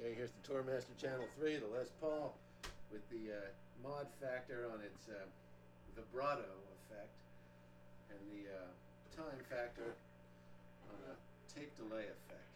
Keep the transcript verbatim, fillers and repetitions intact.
Okay, here's the Tourmaster Channel three, the Les Paul, with the uh, mod factor on its uh, vibrato effect, and the uh, time factor on a tape delay effect.